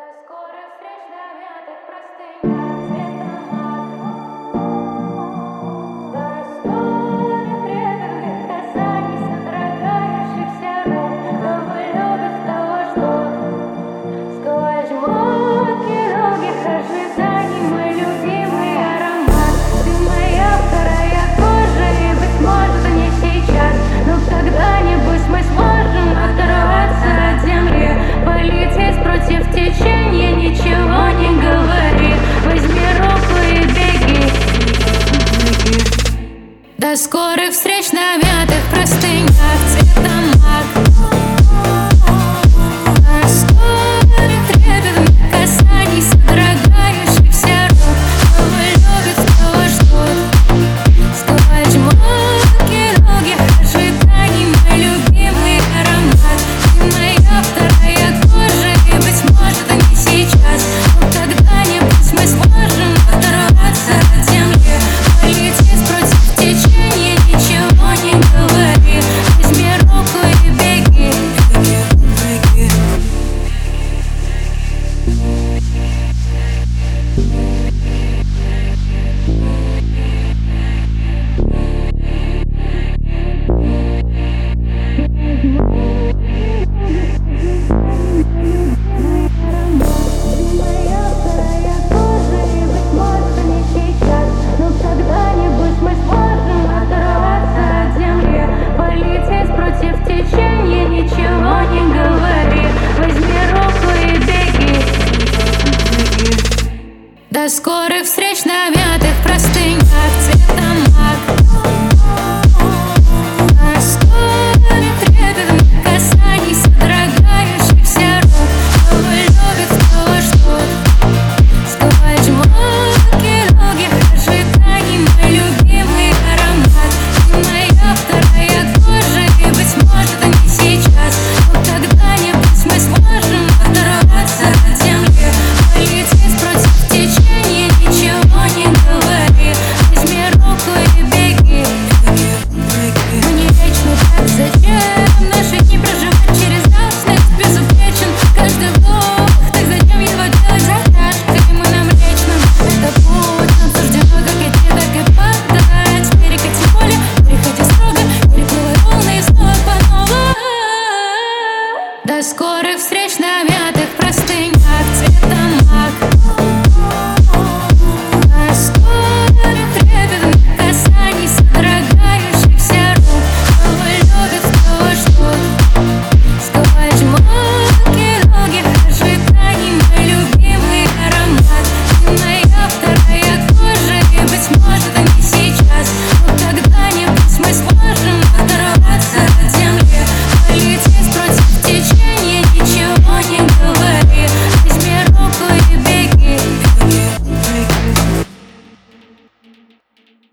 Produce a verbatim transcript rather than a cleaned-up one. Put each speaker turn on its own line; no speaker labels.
До скорых встреч на мятых простынях цвета мак. До скорых трепетных касаний, содрогающихся рук. Кого любят, того ждут. Сквозь муки долгих ожиданий мой любимый аромат. Ты моя вторая кожа, и, быть может, не сейчас, но когда-нибудь мы сможем оторваться от земли, полететь против течения, ничего не говори. Возьми руку и беги. До скорых встреч на мятых простынях цвета мак. До скорых трепетных касаний, содрогающихся рук. Кого любят, того ждут. Сквозь муки долгих ожиданий мой любимый аромат. Ты моя вторая кожа, и, быть может, не сейчас, но когда-нибудь мы сможем оторваться от земли, полететь против течения, ничего не говори. Возьми руку и беги. До скорых встреч на мятых простынях цвета мак. До скорых трепетных касаний, содрогающихся рук. Кого любят, того ждут. Сквозь муки долгих ожиданий мой любимый аромат. Ты моя вторая кожа, и, быть может, не сейчас, но когда-нибудь мы сможем оторваться от земли, полететь против течения, ничего не говори. Возьми руку и беги. Мы не вечны, так зачем наши дни проживать через алчность? Безупречен каждый вдох, так зачем его делать закат? Хотим мы нам речно, это путь нам суждено, как идти, так и падать. Перекати поле, переходи строго, переплывай волны и снова по новой. До скорых встреч на мятых простынях цвета мак.